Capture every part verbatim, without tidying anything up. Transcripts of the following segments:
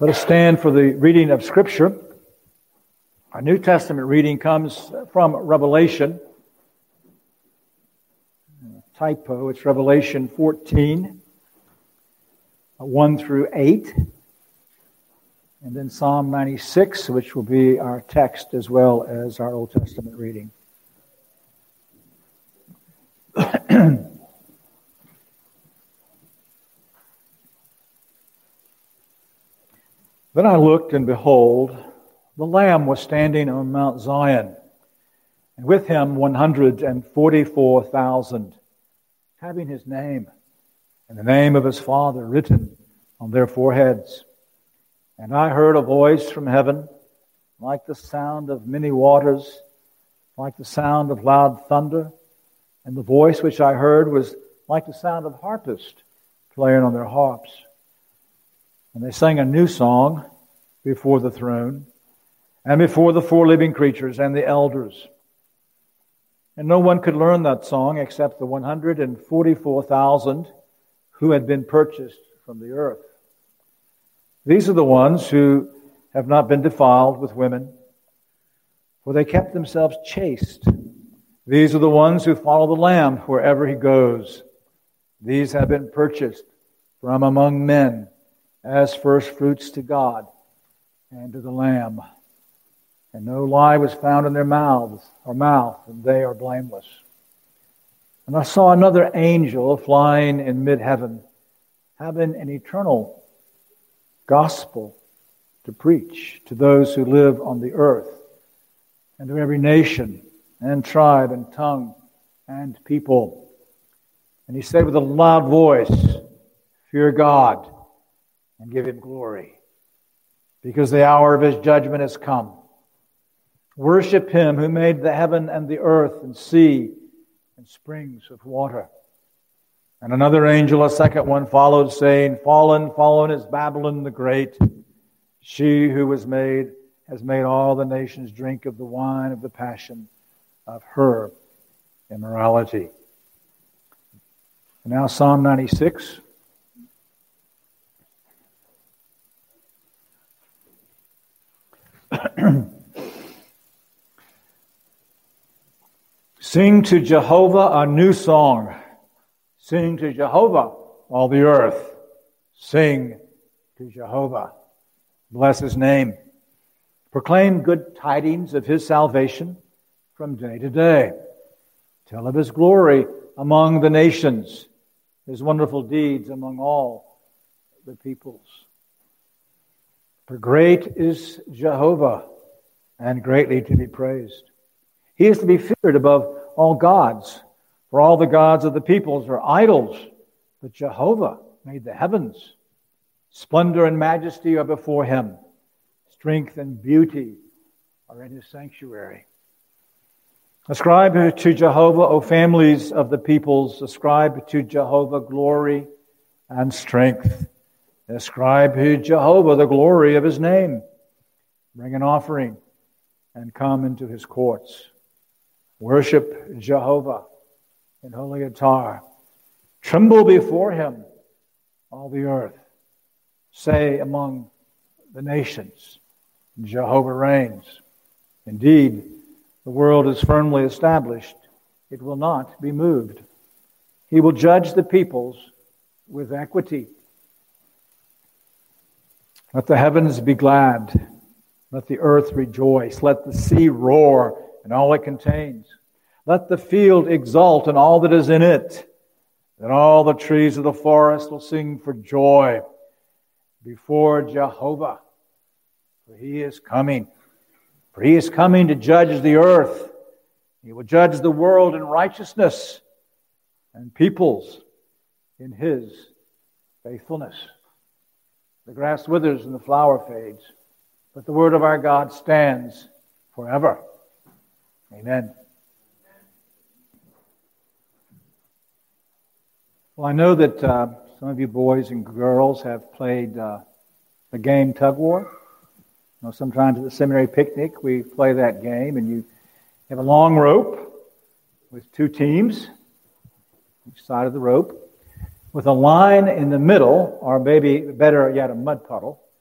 Let us stand for the reading of Scripture. Our New Testament reading comes from Revelation. Typo, it's Revelation fourteen, one through eight. And then Psalm ninety-six, which will be our text as well as our Old Testament reading. Then I looked, and behold, the Lamb was standing on Mount Zion, and with him one hundred forty-four thousand, having his name and the name of his Father written on their foreheads. And I heard a voice from heaven, like the sound of many waters, like the sound of loud thunder. And the voice which I heard was like the sound of harpists playing on their harps. And they sang a new song before the throne and before the four living creatures and the elders. And no one could learn that song except the one hundred forty-four thousand who had been purchased from the earth. These are the ones who have not been defiled with women, for they kept themselves chaste. These are the ones who follow the Lamb wherever he goes. These have been purchased from among men as first fruits to God and to the Lamb. And no lie was found in their mouths or mouth, and they are blameless. And I saw another angel flying in mid-heaven, having an eternal gospel to preach to those who live on the earth, and to every nation and tribe and tongue and people. And he said with a loud voice, "Fear God and give him glory, because the hour of his judgment has come. Worship him who made the heaven and the earth and sea and springs of water." And another angel, a second one, followed, saying, "Fallen, fallen is Babylon the Great. She who was made has made all the nations drink of the wine of the passion of her immorality." And now Psalm ninety-six. Sing to Jehovah a new song. Sing to Jehovah, all the earth. Sing to Jehovah. Bless his name. Proclaim good tidings of his salvation from day to day. Tell of his glory among the nations, his wonderful deeds among all the peoples. For great is Jehovah, and greatly to be praised. He is to be feared above all gods, for all the gods of the peoples are idols, but Jehovah made the heavens. Splendor and majesty are before him. Strength and beauty are in his sanctuary. Ascribe to Jehovah, O families of the peoples. Ascribe to Jehovah glory and strength. Ascribe to Jehovah the glory of his name. Bring an offering and come into his courts. Worship Jehovah in holy attire. Tremble before him, all the earth. Say among the nations, Jehovah reigns. Indeed, the world is firmly established. It will not be moved. He will judge the peoples with equity. Let the heavens be glad. Let the earth rejoice. Let the sea roar and all it contains. Let the field exult and all that is in it. Then all the trees of the forest will sing for joy before Jehovah. For he is coming. For he is coming to judge the earth. He will judge the world in righteousness and peoples in his faithfulness. The grass withers and the flower fades, but the word of our God stands forever. Amen. Well, I know that uh, some of you boys and girls have played uh, the game Tug War. You know, sometimes at the seminary picnic we play that game, and you have a long rope with two teams, each side of the rope, with a line in the middle, or maybe better yet, a mud puddle,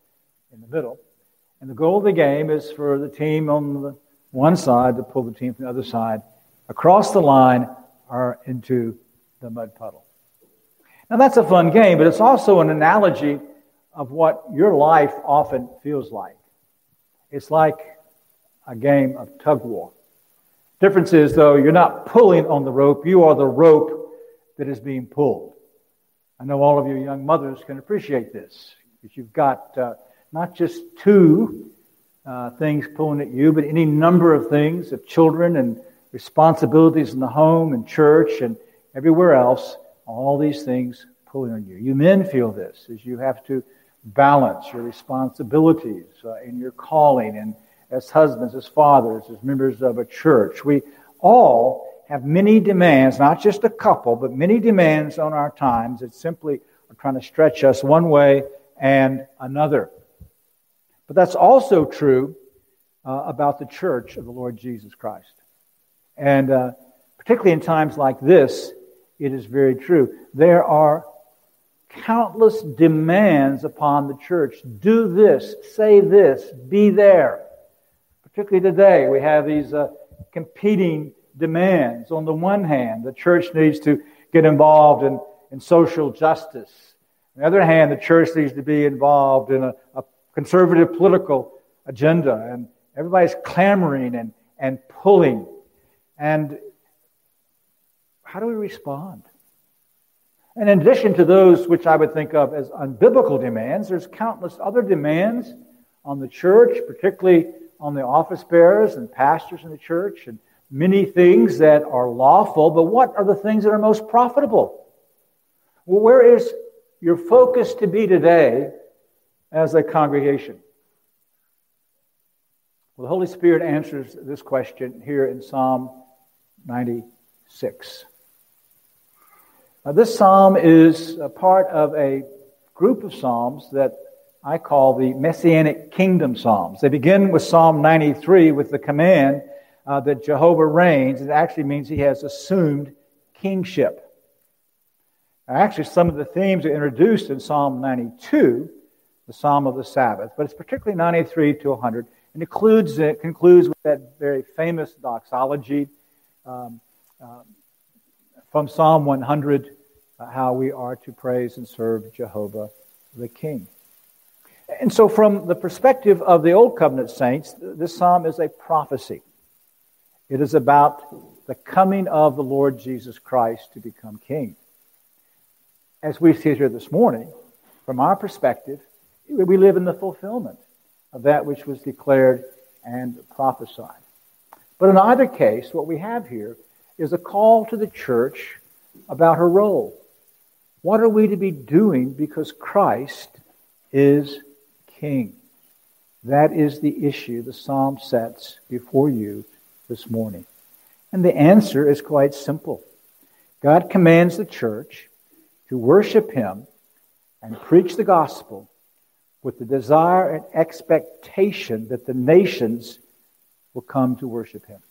in the middle. And the goal of the game is for the team on the one side to pull the team from the other side across the line or into the mud puddle. Now that's a fun game, but it's also an analogy of what your life often feels like. It's like a game of tug war. Difference is, though, you're not pulling on the rope, you are the rope that is being pulled. I know all of you young mothers can appreciate this, because you've got uh, not just two uh, things pulling at you, but any number of things, of children and responsibilities in the home and church and everywhere else, all these things pulling on you. You men feel this as you have to balance your responsibilities uh, in your calling, and as husbands, as fathers, as members of a church. We all have many demands, not just a couple, but many demands on our times that simply are trying to stretch us one way and another. But that's also true uh, about the church of the Lord Jesus Christ. And uh, particularly in times like this, it is very true. There are countless demands upon the church. Do this, say this, be there. Particularly today, we have these uh, competing demands. On the one hand, the church needs to get involved in, in social justice. On the other hand, the church needs to be involved in a, a conservative political agenda. And everybody's clamoring and, and pulling. And how do we respond? And in addition to those which I would think of as unbiblical demands, there's countless other demands on the church, particularly on the office bearers and pastors in the church, and many things that are lawful, but what are the things that are most profitable? Well, where is your focus to be today as a congregation? Well, the Holy Spirit answers this question here in Psalm ninety-six. Now, this psalm is a part of a group of psalms that I call the Messianic Kingdom Psalms. They begin with Psalm ninety-three with the command uh, that Jehovah reigns. It actually means he has assumed kingship. Now, actually, some of the themes are introduced in Psalm ninety-two, the Psalm of the Sabbath, but it's particularly ninety-three to one hundred, and includes, it concludes with that very famous doxology um, uh, from Psalm one hundred, uh, how we are to praise and serve Jehovah the King. And so from the perspective of the Old Covenant saints, this psalm is a prophecy. It is about the coming of the Lord Jesus Christ to become king. As we see here this morning, from our perspective, we live in the fulfillment of that which was declared and prophesied. But in either case, what we have here is a call to the church about her role. What are we to be doing because Christ is King? That is the issue the psalm sets before you this morning. And the answer is quite simple. God commands the church to worship him and preach the gospel with the desire and expectation that the nations will come to worship him.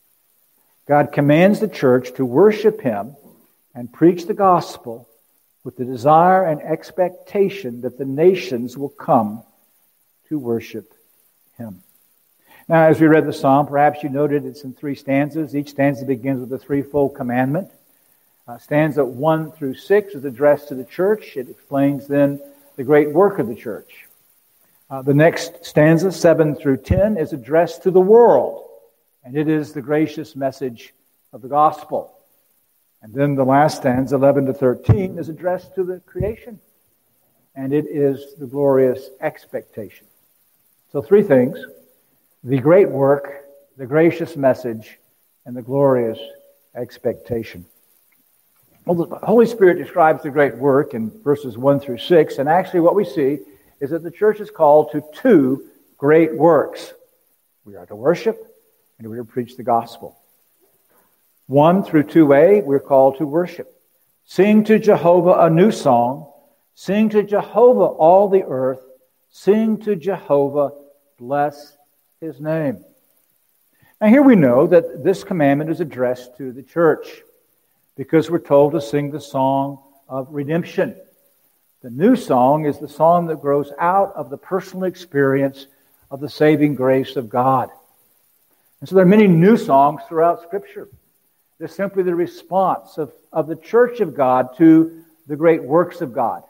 God commands the church to worship him and preach the gospel with the desire and expectation that the nations will come to worship him. Now, as we read the psalm, perhaps you noted it's in three stanzas. Each stanza begins with a threefold commandment. Uh, stanza one through six is addressed to the church. It explains then the great work of the church. Uh, the next stanza, seven through ten, is addressed to the world, and it is the gracious message of the gospel. And then the last stanza, eleven to thirteen, is addressed to the creation, and it is the glorious expectation. So three things: the great work, the gracious message, and the glorious expectation. Well, the Holy Spirit describes the great work in verses one through six, and actually what we see is that the church is called to two great works. We are to worship, and we are to preach the gospel. one through two a, we're called to worship. Sing to Jehovah a new song. Sing to Jehovah all the earth. Sing to Jehovah, bless his name. Now here we know that this commandment is addressed to the church, because we're told to sing the song of redemption. The new song is the song that grows out of the personal experience of the saving grace of God. And so there are many new songs throughout Scripture. They're simply the response of, of the church of God to the great works of God.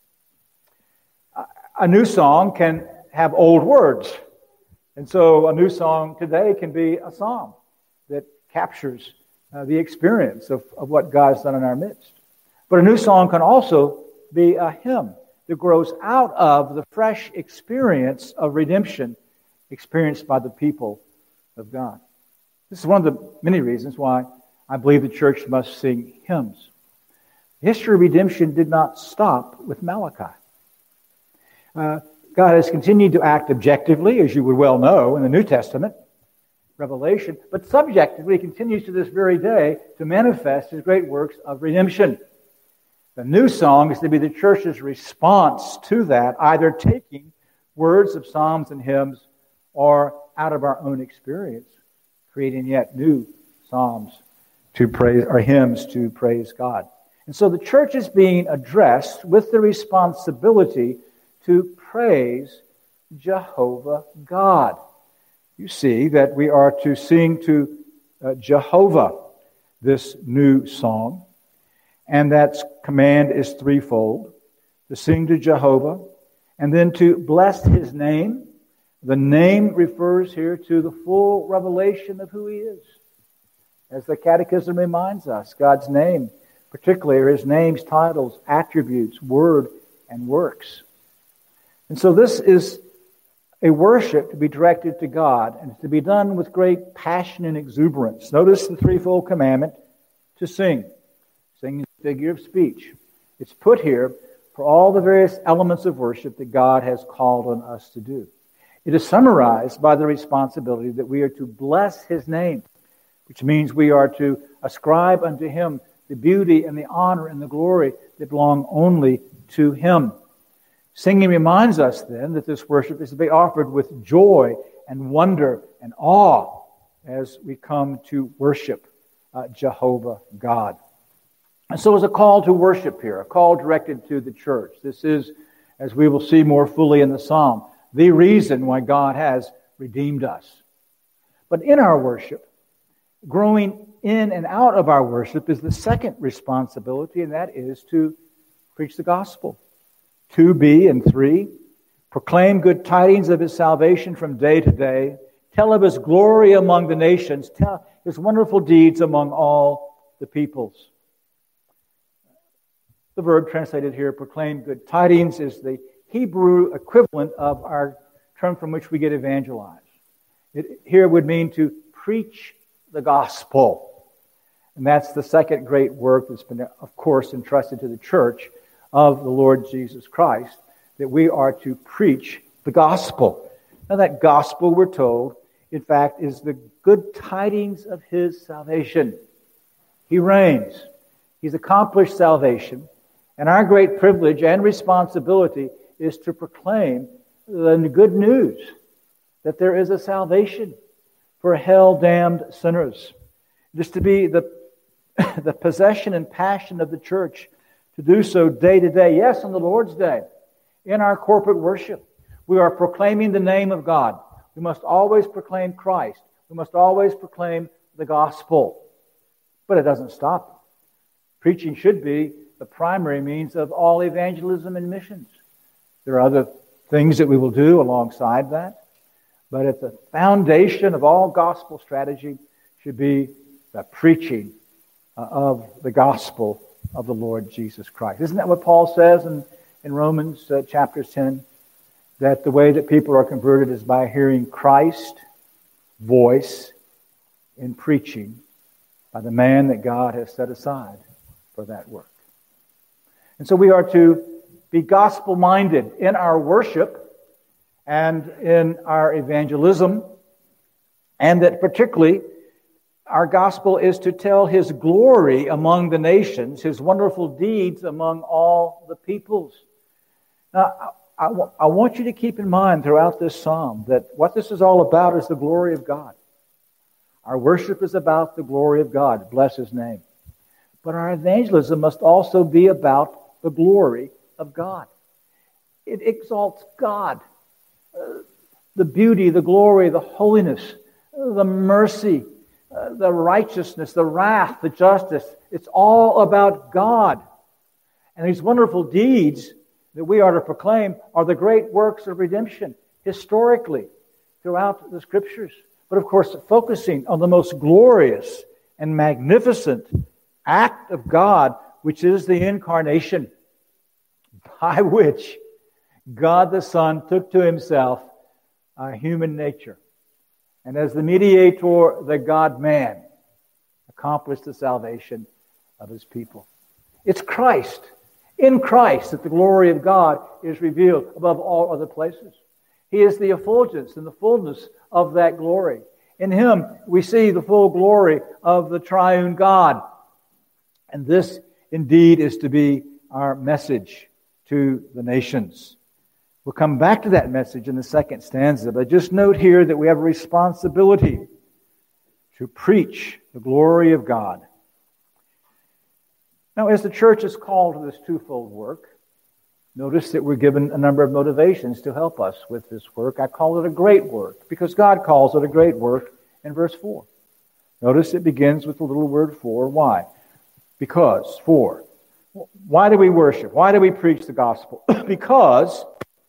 A new song can have old words. And so a new song today can be a psalm that captures uh, the experience of, of what God's done in our midst. But a new song can also be a hymn that grows out of the fresh experience of redemption experienced by the people of God. This is one of the many reasons why I believe the church must sing hymns. The history of redemption did not stop with Malachi. Uh, God has continued to act objectively, as you would well know, in the New Testament, Revelation, but subjectively He continues to this very day to manifest His great works of redemption. The new song is to be the church's response to that, either taking words of psalms and hymns or out of our own experience, creating yet new psalms to praise, or hymns to praise God. And so the church is being addressed with the responsibility to praise Jehovah God. You see that we are to sing to uh, Jehovah this new song. And that command is threefold: to sing to Jehovah, and then to bless His name. The name refers here to the full revelation of who He is. As the Catechism reminds us, God's name, particularly, are His name's titles, attributes, word, and works. And so this is a worship to be directed to God, and to be done with great passion and exuberance. Notice the threefold commandment to sing. Sing is a figure of speech. It's put here for all the various elements of worship that God has called on us to do. It is summarized by the responsibility that we are to bless His name, which means we are to ascribe unto Him the beauty and the honor and the glory that belong only to Him. Singing reminds us then that this worship is to be offered with joy and wonder and awe as we come to worship uh, Jehovah God. And so it's a call to worship here, a call directed to the church. This is, as we will see more fully in the psalm, the reason why God has redeemed us. But in our worship, growing in and out of our worship is the second responsibility, and that is to preach the gospel. Two B and three, proclaim good tidings of His salvation from day to day, tell of His glory among the nations, tell His wonderful deeds among all the peoples. The verb translated here, proclaim good tidings, is the Hebrew equivalent of our term from which we get evangelize. It here would mean to preach the gospel. And that's the second great work that's been, of course, entrusted to the church of the Lord Jesus Christ, that we are to preach the gospel. Now that gospel, we're told, in fact, is the good tidings of His salvation. He reigns. He's accomplished salvation. And our great privilege and responsibility is to proclaim the good news that there is a salvation for hell-damned sinners. It is to be the, the possession and passion of the church to do so day to day. Yes, on the Lord's Day, in our corporate worship, we are proclaiming the name of God. We must always proclaim Christ. We must always proclaim the gospel. But it doesn't stop. Preaching should be the primary means of all evangelism and missions. There are other things that we will do alongside that, but at the foundation of all gospel strategy should be the preaching uh, of the gospel of the Lord Jesus Christ. Isn't that what Paul says in, in Romans uh, chapter ten? That the way that people are converted is by hearing Christ's voice in preaching by the man that God has set aside for that work. And so we are to be gospel-minded in our worship and in our evangelism, and that particularly our gospel is to tell His glory among the nations, His wonderful deeds among all the peoples. Now, I, I, I want you to keep in mind throughout this psalm that what this is all about is the glory of God. Our worship is about the glory of God. Bless His name. But our evangelism must also be about the glory of God. It exalts God. Uh, the beauty, the glory, the holiness, the mercy, uh, the righteousness, the wrath, the justice. It's all about God. And these wonderful deeds that we are to proclaim are the great works of redemption historically throughout the Scriptures. But of course, focusing on the most glorious and magnificent act of God, which is the incarnation, by which God the Son took to himself a human nature. And as the mediator, the God-man, accomplished the salvation of his people. It's Christ, in Christ, that the glory of God is revealed above all other places. He is the effulgence and the fullness of that glory. In him, we see the full glory of the triune God. And this, indeed, is to be our message to the nations. We'll come back to that message in the second stanza, but just note here that we have a responsibility to preach the glory of God. Now, as the church is called to this twofold work, notice that we're given a number of motivations to help us with this work. I call it a great work because God calls it a great work in verse four. Notice it begins with the little word for. Why? Because, for. Why do we worship? Why do we preach the gospel? Because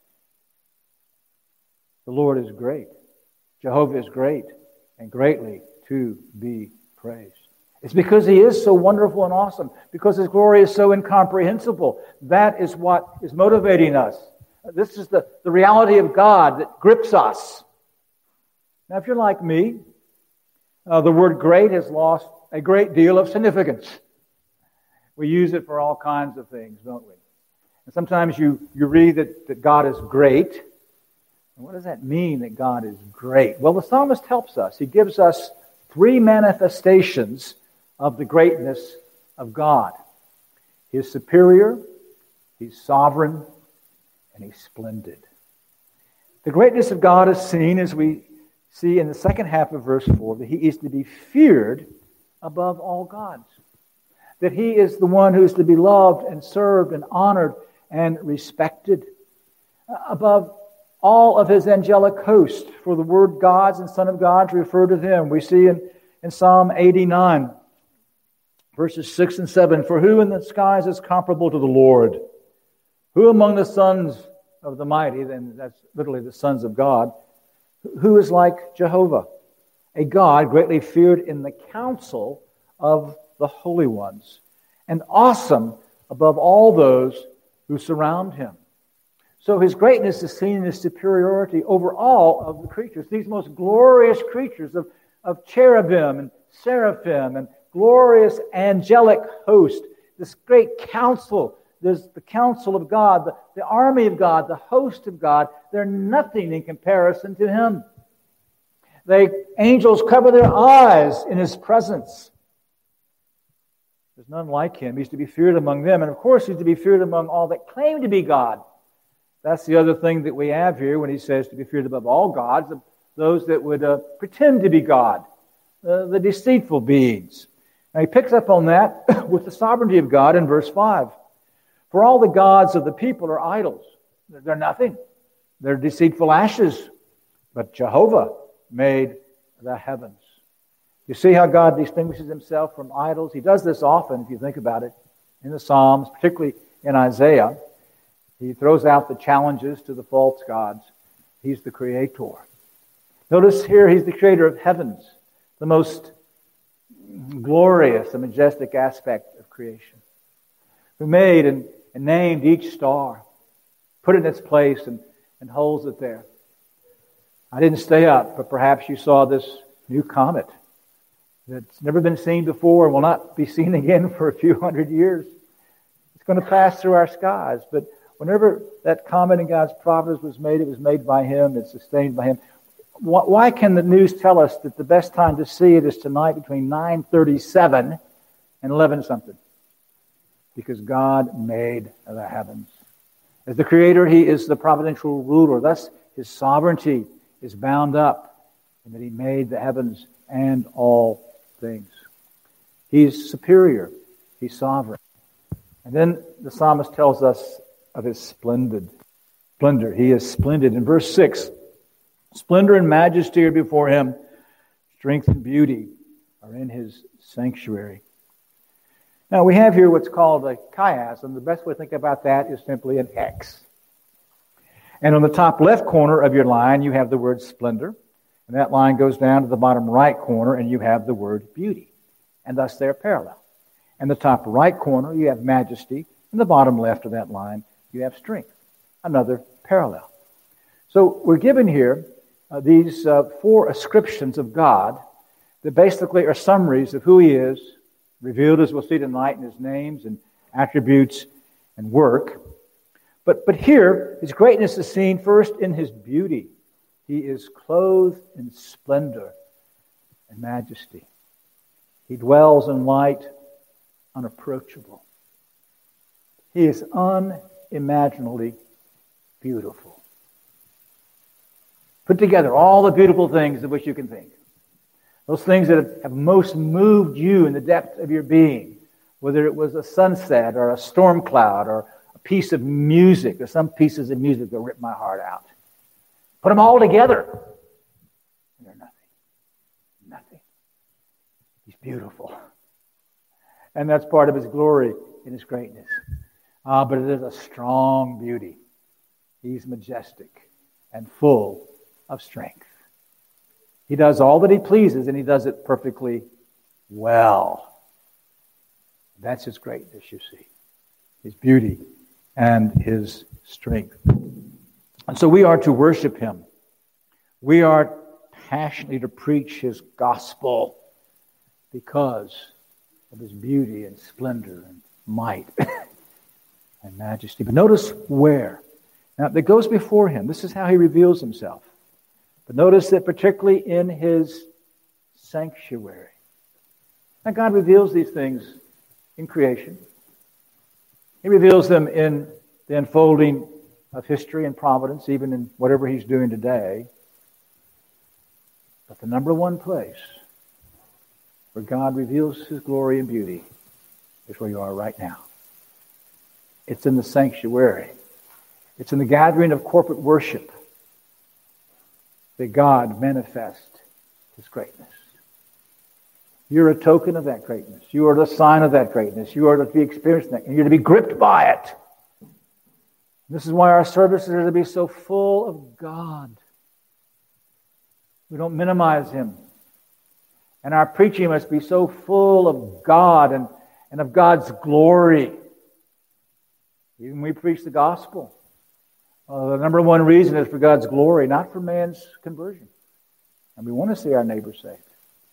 the Lord is great. Jehovah is great and greatly to be praised. It's because he is so wonderful and awesome, because his glory is so incomprehensible. That is what is motivating us. This is the, the reality of God that grips us. Now, if you're like me, uh, the word great has lost a great deal of significance. We use it for all kinds of things, don't we? And sometimes you, you read that, that God is great. And what does that mean, that God is great? Well, the psalmist helps us. He gives us three manifestations of the greatness of God. He's superior, he's sovereign, and he's splendid. The greatness of God is seen, as we see in the second half of verse four, that he is to be feared above all gods. That he is the one who is to be loved and served and honored and respected above all of his angelic host. For the word gods and son of gods refer to them. We see in, in Psalm eighty-nine, verses six and seven, for who in the skies is comparable to the Lord? Who among the sons of the mighty, then that's literally the sons of God, who is like Jehovah, a God greatly feared in the council of the holy ones, and awesome above all those who surround him. So his greatness is seen in his superiority over all of the creatures. These most glorious creatures of, of cherubim and seraphim and glorious angelic host, this great council, there's the council of God, the, the army of God, the host of God, they're nothing in comparison to him. They, angels cover their eyes in his presence. There's none like him. He's to be feared among them. And of course, he's to be feared among all that claim to be God. That's the other thing that we have here when he says to be feared above all gods, those that would uh, pretend to be God, uh, the deceitful beings. Now he picks up on that with the sovereignty of God in verse five. For all the gods of the people are idols. They're nothing. They're deceitful ashes. But Jehovah made the heavens. You see how God distinguishes himself from idols? He does this often, if you think about it, in the Psalms, particularly in Isaiah. He throws out the challenges to the false gods. He's the creator. Notice here, he's the creator of heavens, the most glorious and majestic aspect of creation, who made and, and named each star, put it in its place and, and holds it there. I didn't stay up, but perhaps you saw this new comet that's never been seen before and will not be seen again for a few hundred years. It's going to pass through our skies, but whenever that comet in God's providence was made, it was made by him, it's sustained by him. Why can the news tell us that the best time to see it is tonight between nine thirty-seven and eleven something? Because God made the heavens. As the creator, he is the providential ruler. Thus, his sovereignty is bound up in that he made the heavens and all things. He's superior. He's sovereign. And then the psalmist tells us of his splendid splendor. He is splendid. In verse six, splendor and majesty are before him. Strength and beauty are in his sanctuary. Now we have here what's called a chiasm. The best way to think about that is simply an X. And on the top left corner of your line, you have the word splendor. And that line goes down to the bottom right corner, and you have the word beauty. And thus they're parallel. And the top right corner, you have majesty. And the bottom left of that line, you have strength. Another parallel. So we're given here uh, these uh, four ascriptions of God that basically are summaries of who he is, revealed, as we'll see tonight, in his names and attributes and work. But, but here, his greatness is seen first in his beauty. He is clothed in splendor and majesty. He dwells in light unapproachable. He is unimaginably beautiful. Put together all the beautiful things of which you can think. Those things that have, have most moved you in the depth of your being, whether it was a sunset or a storm cloud or a piece of music. There's some pieces of music that rip my heart out. Put them all together, and they're nothing. Nothing. He's beautiful. And that's part of his glory and his greatness. Uh, but it is a strong beauty. He's majestic and full of strength. He does all that he pleases, and he does it perfectly well. That's his greatness, you see. His beauty and his strength. And so we are to worship him. We are passionately to preach his gospel because of his beauty and splendor and might and majesty. But notice where. Now, that goes before him. This is how he reveals himself. But notice that particularly in his sanctuary. Now, God reveals these things in creation. He reveals them in the unfolding of history and providence, even in whatever he's doing today. But the number one place where God reveals his glory and beauty is where you are right now. It's in the sanctuary. It's in the gathering of corporate worship that God manifests his greatness. You're a token of that greatness. You are the sign of that greatness. You are to be experiencing that, and you're to be gripped by it. This is why our services are to be so full of God. We don't minimize him. And our preaching must be so full of God and, and of God's glory. Even when we preach the gospel, uh, the number one reason is for God's glory, not for man's conversion. And we want to see our neighbor saved.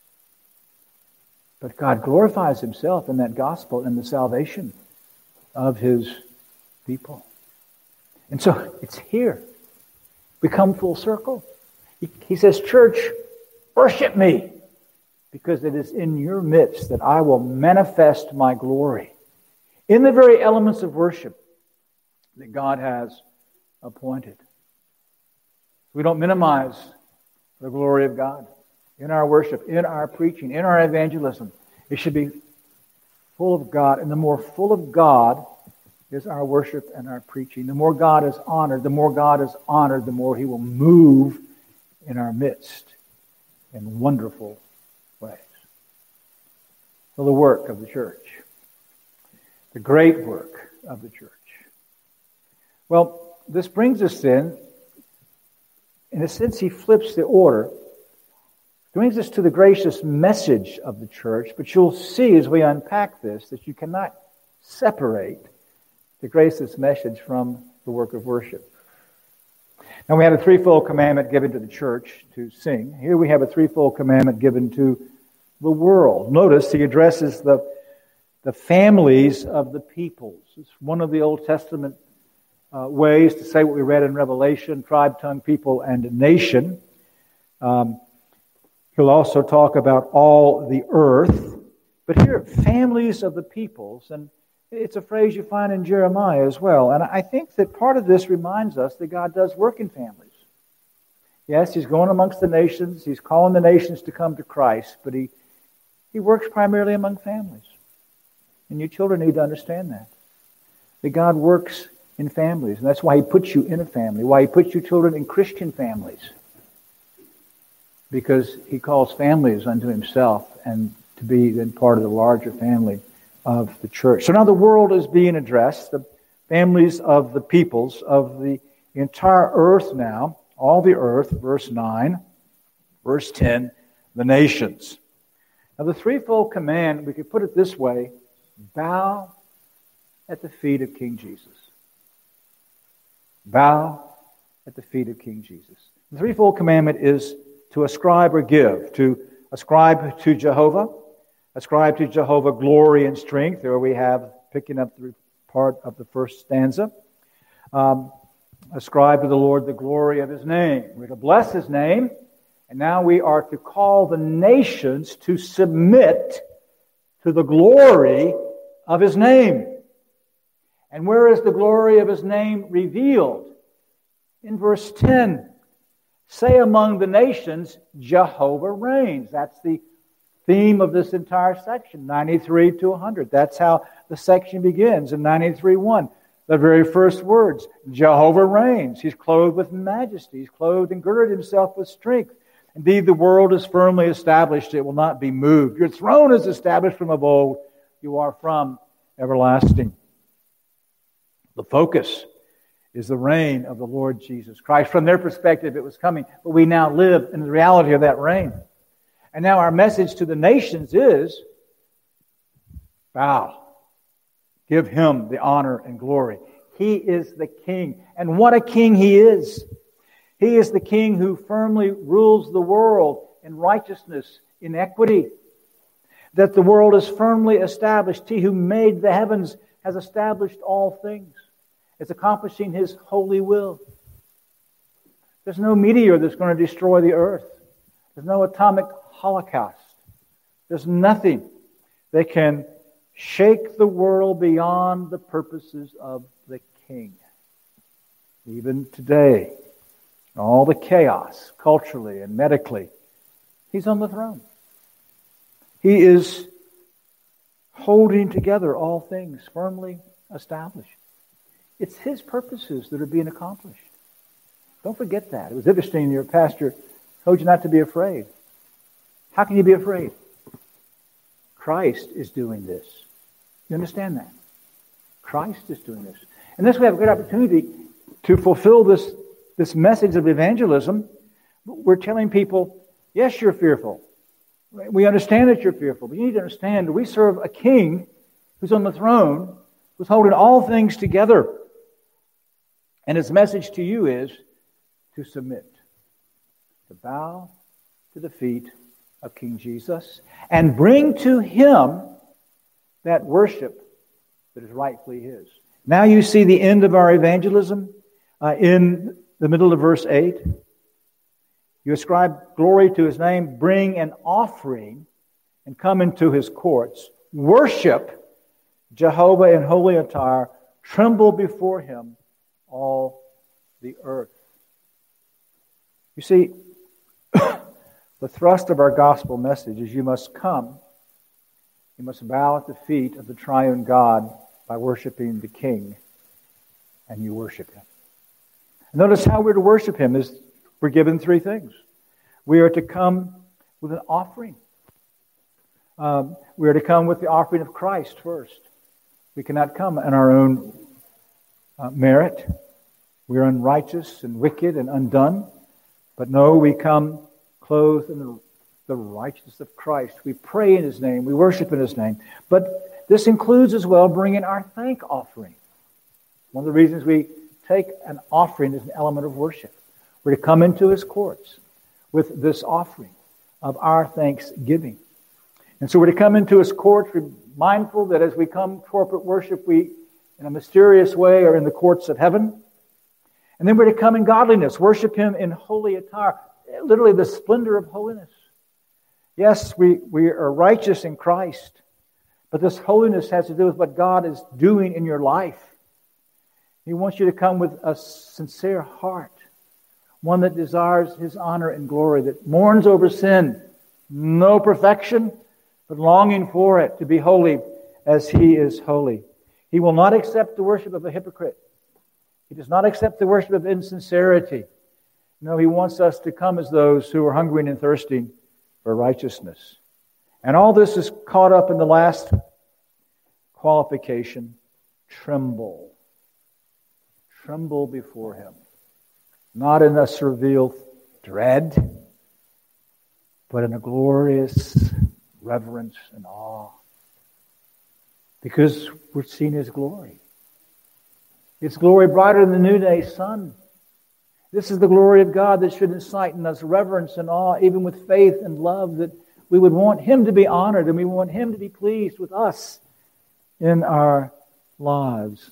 But God glorifies himself in that gospel and the salvation of his people. And so it's here. We come full circle. He, he says, church, worship me, because it is in your midst that I will manifest my glory. In the very elements of worship that God has appointed. We don't minimize the glory of God in our worship, in our preaching, in our evangelism. It should be full of God. And the more full of God is our worship and our preaching. The more God is honored, the more God is honored, the more he will move in our midst in wonderful ways. So the work of the church. The great work of the church. Well, this brings us then, in a sense, he flips the order. Brings us to the gracious message of the church, but you'll see as we unpack this that you cannot separate the gracious message from the work of worship. Now we had a threefold commandment given to the church to sing. Here we have a threefold commandment given to the world. Notice he addresses the, the families of the peoples. It's one of the Old Testament uh, ways to say what we read in Revelation, tribe, tongue, people, and nation. Um, he'll also talk about all the earth. But here, families of the peoples, and it's a phrase you find in Jeremiah as well. And I think that part of this reminds us that God does work in families. Yes, he's going amongst the nations. He's calling the nations to come to Christ. But he, he works primarily among families. And you children need to understand that. That God works in families. And that's why he puts you in a family, why he puts your children in Christian families. Because he calls families unto himself and to be then part of the larger family of the church. So now the world is being addressed, the families of the peoples of the entire earth now, all the earth, verse nine, verse ten, the nations. Now the threefold command, we could put it this way, bow at the feet of King Jesus. Bow at the feet of King Jesus. The threefold commandment is to ascribe or give, to ascribe to Jehovah, ascribe to Jehovah glory and strength. There we have, picking up the part of the first stanza. Um, ascribe to the Lord the glory of His name. We're to bless His name, and now we are to call the nations to submit to the glory of His name. And where is the glory of His name revealed? In verse ten. Say among the nations, Jehovah reigns. That's the theme of this entire section, ninety-three to one hundred. That's how the section begins in ninety-three one. The very first words, Jehovah reigns. He's clothed with majesty. He's clothed and girded himself with strength. Indeed, the world is firmly established. It will not be moved. Your throne is established from of old. You are from everlasting. The focus is the reign of the Lord Jesus Christ. From their perspective, it was coming, but we now live in the reality of that reign. And now our message to the nations is, bow. Give Him the honor and glory. He is the King. And what a King He is. He is the King who firmly rules the world in righteousness, in equity. That the world is firmly established. He who made the heavens has established all things. It's accomplishing His holy will. There's no meteor that's going to destroy the earth. There's no atomic holocaust. There's nothing that can shake the world beyond the purposes of the King. Even today, all the chaos, culturally and medically, He's on the throne. He is holding together all things, firmly established. It's His purposes that are being accomplished. Don't forget that. It was interesting, your pastor told you not to be afraid. How can you be afraid? Christ is doing this. You understand that? Christ is doing this. And this we have a good opportunity to fulfill this, this message of evangelism. We're telling people, yes, you're fearful. We understand that you're fearful, but you need to understand that we serve a King who's on the throne, who's holding all things together. And His message to you is to submit, to bow to the feet of King Jesus, and bring to Him that worship that is rightfully His. Now you see the end of our evangelism uh, in the middle of verse eight. You ascribe glory to His name, bring an offering, and come into His courts. Worship Jehovah in holy attire, tremble before Him, all the earth. You see, the thrust of our gospel message is you must come, you must bow at the feet of the triune God by worshiping the King, and you worship Him. And notice how we're to worship Him is we're given three things. We are to come with an offering. Um, we are to come with the offering of Christ first. We cannot come in our own uh, merit. We are unrighteous and wicked and undone. But no, we come clothed in the, the righteousness of Christ. We pray in His name. We worship in His name. But this includes as well bringing our thank offering. One of the reasons we take an offering is an element of worship. We're to come into His courts with this offering of our thanksgiving. And so we're to come into His courts. We're mindful that as we come corporate worship, we, in a mysterious way, are in the courts of heaven. And then we're to come in godliness, worship Him in holy attire, literally the splendor of holiness. Yes, we, we are righteous in Christ, but this holiness has to do with what God is doing in your life. He wants you to come with a sincere heart, one that desires His honor and glory, that mourns over sin, no perfection, but longing for it, to be holy as He is holy. He will not accept the worship of a hypocrite. He does not accept the worship of insincerity. No, He wants us to come as those who are hungering and thirsting for righteousness. And all this is caught up in the last qualification, tremble. Tremble before Him. Not in a servile dread, but in a glorious reverence and awe. Because we're seeing His glory. His glory brighter than the noonday sun. This is the glory of God that should incite in us reverence and awe, even with faith and love, that we would want Him to be honored and we want Him to be pleased with us in our lives.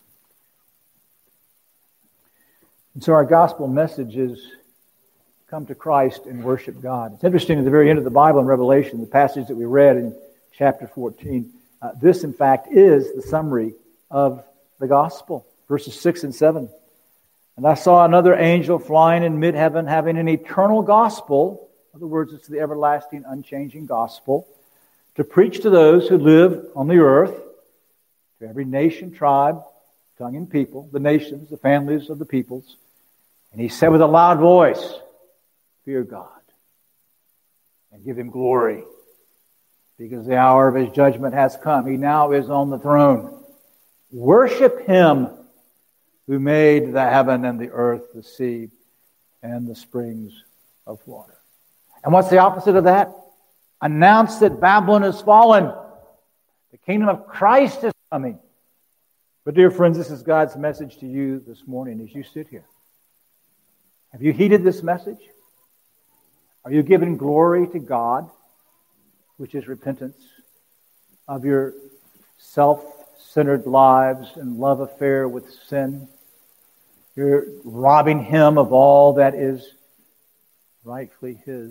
And so our gospel message is come to Christ and worship God. It's interesting, at the very end of the Bible in Revelation, the passage that we read in chapter fourteen, uh, this in fact is the summary of the gospel. Verses six and seven. And I saw another angel flying in mid-heaven, having an eternal gospel. In other words, it's the everlasting, unchanging gospel, to preach to those who live on the earth, to every nation, tribe, tongue, and people, the nations, the families of the peoples. And he said with a loud voice, fear God, and give Him glory, because the hour of His judgment has come. He now is on the throne. Worship Him who made the heaven and the earth, the sea, and the springs of water. And what's the opposite of that? Announce that Babylon is fallen. The kingdom of Christ is coming. But dear friends, this is God's message to you this morning as you sit here. Have you heeded this message? Are you giving glory to God, which is repentance of your self-centered lives and love affair with sin? You're robbing Him of all that is rightfully His.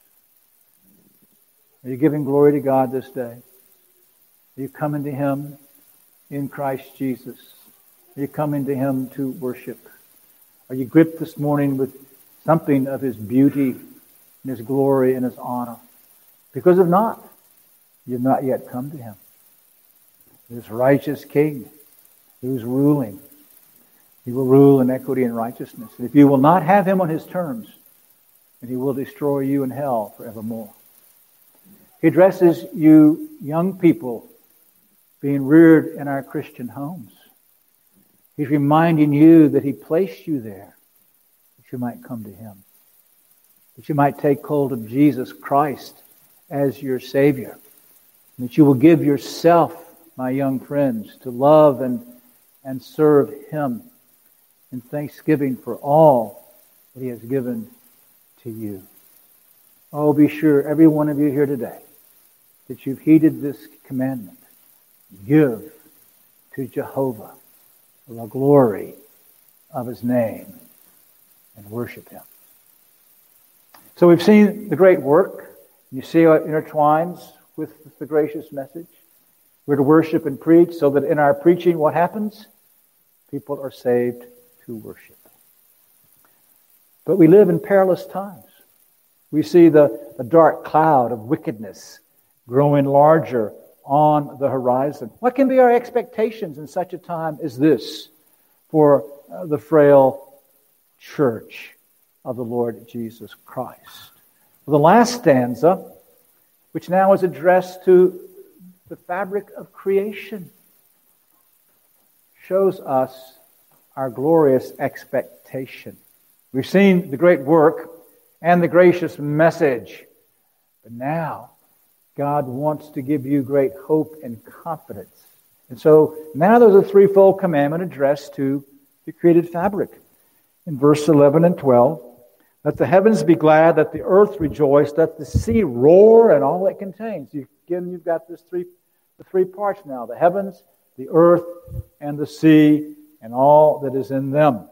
Are you giving glory to God this day? Are you coming to Him in Christ Jesus? Are you coming to Him to worship? Are you gripped this morning with something of His beauty and His glory and His honor? Because if not, you've not yet come to Him. This righteous King who's ruling. He will rule in equity and righteousness. And if you will not have Him on His terms, then He will destroy you in hell forevermore. He addresses you young people being reared in our Christian homes. He's reminding you that He placed you there, that you might come to Him, that you might take hold of Jesus Christ as your Savior, and that you will give yourself, my young friends, to love and, and serve Him in thanksgiving for all that He has given to you. Oh, be sure, every one of you here today, that you've heeded this commandment. Give to Jehovah the glory of His name and worship Him. So we've seen the great work. You see how it intertwines with the gracious message. We're to worship and preach so that in our preaching, what happens? People are saved to worship. But we live in perilous times. We see the, the dark cloud of wickedness growing larger on the horizon. What can be our expectations in such a time as this for uh, the frail church of the Lord Jesus Christ? Well, the last stanza, which now is addressed to the fabric of creation, shows us our glorious expectation. We've seen the great work and the gracious message, but now God wants to give you great hope and confidence. And so now there's a threefold commandment addressed to the created fabric. In verse eleven and twelve, let the heavens be glad, let the earth rejoice, let the sea roar and all it contains. You, again, you've got this three, the three parts now, the heavens, the earth, and the sea, and all that is in them.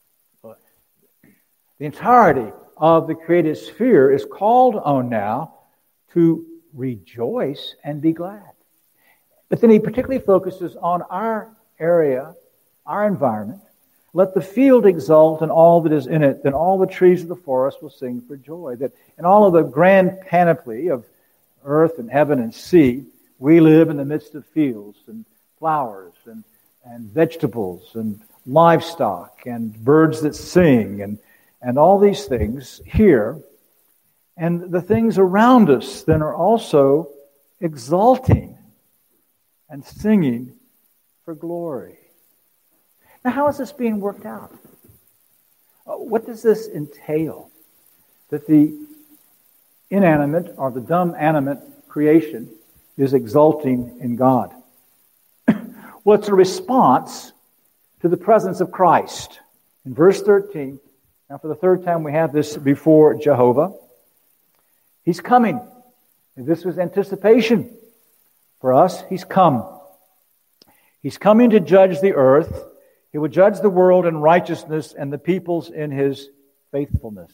The entirety of the created sphere is called on now to rejoice and be glad. But then he particularly focuses on our area, our environment. Let the field exult and all that is in it, then all the trees of the forest will sing for joy. That in all of the grand panoply of earth and heaven and sea, we live in the midst of fields and flowers and, and vegetables and livestock and birds that sing and, and all these things here. And the things around us then are also exalting and singing for glory. Now, how is this being worked out? What does this entail? That the inanimate or the dumb animate creation is exulting in God. Well, it's a response to the presence of Christ. In verse thirteen, now for the third time we have this before Jehovah. He's coming. And this was anticipation for us. He's come. He's coming to judge the earth. He will judge the world in righteousness and the peoples in His faithfulness.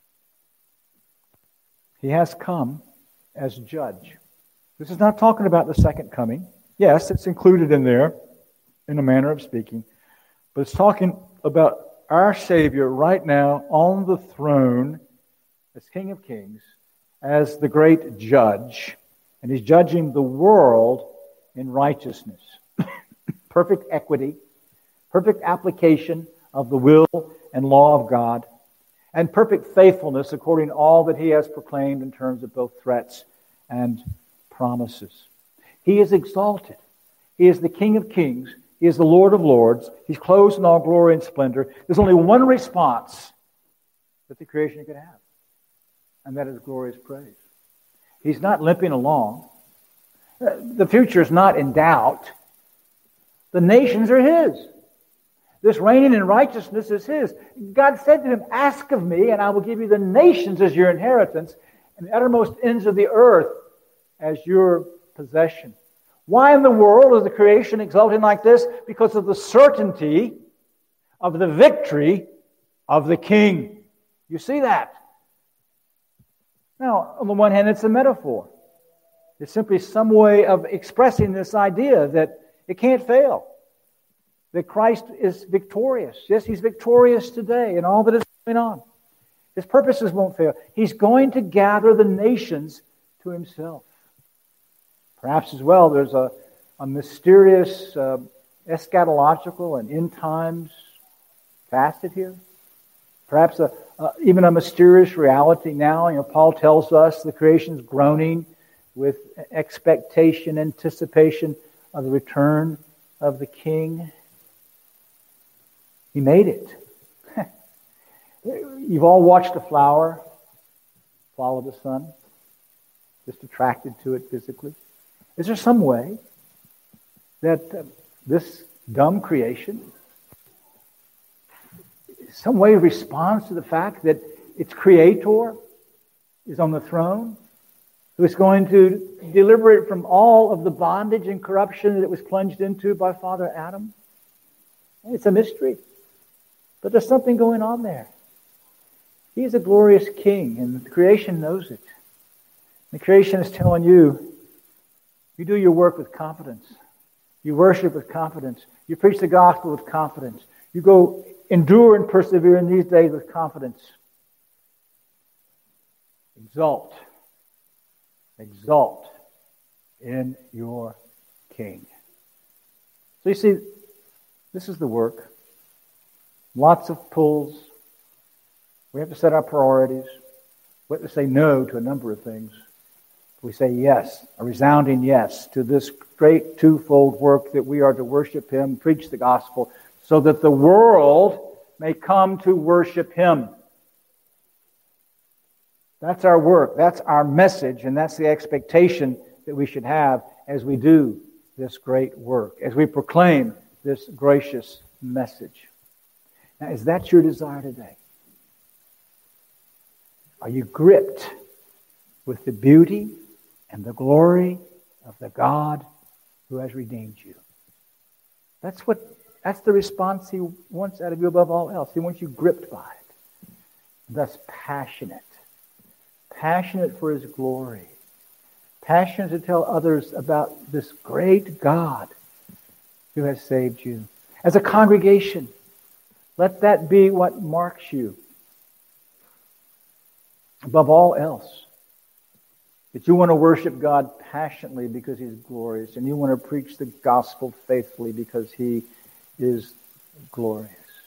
He has come as judge. This is not talking about the second coming. Yes, it's included in there in a manner of speaking. But it's talking about our Savior right now on the throne as King of Kings, as the great judge. And He's judging the world in righteousness. Perfect equity, perfect application of the will and law of God, and perfect faithfulness according to all that He has proclaimed in terms of both threats and promises. He is exalted. He is the King of Kings. He is the Lord of Lords. He's clothed in all glory and splendor. There's only one response that the creation could have, and that is glorious praise. He's not limping along. The future is not in doubt. The nations are His. This reigning in righteousness is His. God said to Him, ask of me, and I will give you the nations as your inheritance, and the uttermost ends of the earth as your possession. Why in the world is the creation exulting like this? Because of the certainty of the victory of the King. You see that? Now, on the one hand, it's a metaphor. It's simply some way of expressing this idea that it can't fail. That Christ is victorious. Yes, He's victorious today in all that is going on. His purposes won't fail. He's going to gather the nations to Himself. Perhaps as well, there's a, a mysterious uh, eschatological and end times facet here. Perhaps a, uh, even a mysterious reality now. You know, Paul tells us the creation's groaning with expectation, anticipation of the return of the King. He made it. You've all watched a flower follow the sun, just attracted to it physically. Is there some way that uh, this dumb creation, some way responds to the fact that its Creator is on the throne, who is going to deliver it from all of the bondage and corruption that it was plunged into by Father Adam? It's a mystery. But there's something going on there. He is a glorious King, and the creation knows it. The creation is telling you, you do your work with confidence. You worship with confidence. You preach the gospel with confidence. You go endure and persevere in these days with confidence. Exalt. Exalt in your King. So you see, this is the work. Lots of pulls. We have to set our priorities. We have to say no to a number of things. We say yes, a resounding yes, to this great twofold work that we are to worship Him, preach the gospel, so that the world may come to worship Him. That's our work. That's our message, and that's the expectation that we should have as we do this great work, as we proclaim this gracious message. Now, is that your desire today? Are you gripped with the beauty and the glory of the God who has redeemed you? That's what that's the response He wants out of you above all else. He wants you gripped by it. Thus passionate. Passionate for His glory. Passionate to tell others about this great God who has saved you. As a congregation, let that be what marks you above all else. That you want to worship God passionately because He's glorious, and you want to preach the gospel faithfully because He is glorious.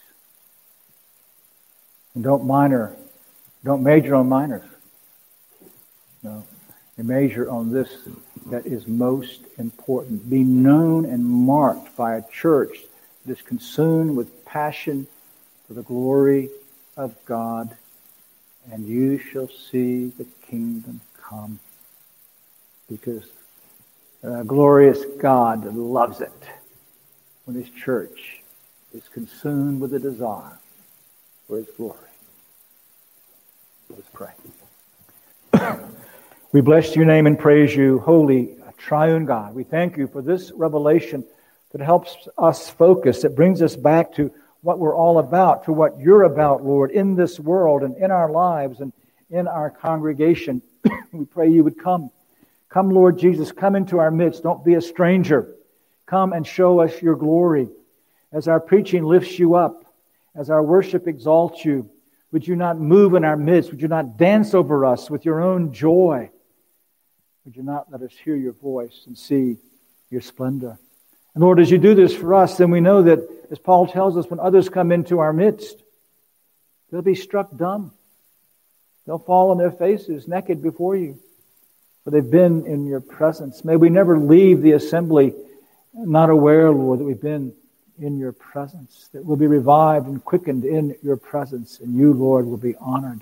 And don't minor, don't major on minors. No. You major on this that is most important. Be known and marked by a church that is consumed with passion for the glory of God, and you shall see the kingdom come. Because a glorious God loves it when His church is consumed with a desire for His glory. Let's pray. We bless your name and praise you, holy, triune God. We thank you for this revelation that helps us focus, that brings us back to what we're all about, to what you're about, Lord, in this world and in our lives and in our congregation. We pray you would come. Come, Lord Jesus, come into our midst. Don't be a stranger. Come and show us your glory. As our preaching lifts you up, as our worship exalts you, would you not move in our midst? Would you not dance over us with your own joy? Would you not let us hear your voice and see your splendor? And Lord, as you do this for us, then we know that, as Paul tells us, when others come into our midst, they'll be struck dumb. They'll fall on their faces naked before you, for they've been in your presence. May we never leave the assembly not aware, Lord, that we've been in your presence, that we'll be revived and quickened in your presence, and you, Lord, will be honored.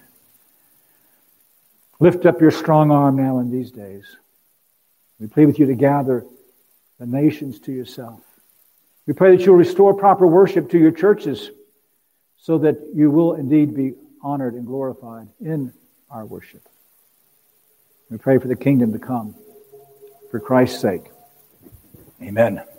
Lift up your strong arm now in these days. We plead with you to gather the nations to yourself. We pray that you'll restore proper worship to your churches so that you will indeed be honored and glorified in our worship. We pray for the kingdom to come. For Christ's sake. Amen.